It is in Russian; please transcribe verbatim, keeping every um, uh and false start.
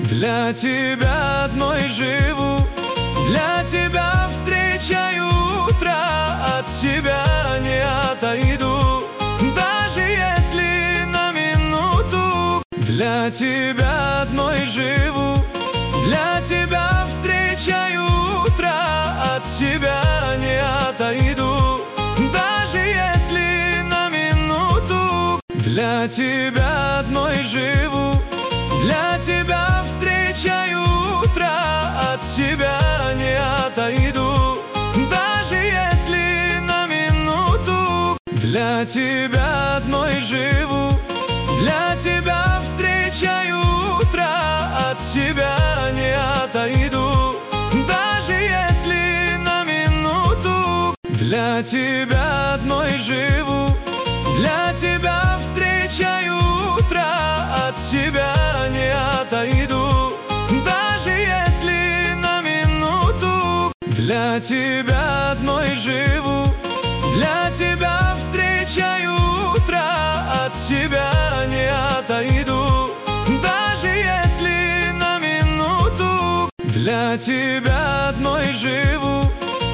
Для тебя одной живу, для тебя встречаю утро, от тебя не отойду, даже если на минуту. Для тебя одной живу, для тебя встречаю утро, от тебя не отойду, даже если на минуту. Для тебя одной живу, для тебя встречаю утро, от тебя не отойду, даже если на минуту. Для тебя одной живу, для тебя встречаю утро, от тебя не отойду, даже если на минуту. Для тебя одной живу, для тебя встречаю утро, от тебя не отойду, даже если на минуту. Для тебя одной живу, для тебя встречаю утро, от тебя не отойду, даже если на минуту. Для тебя одной живу,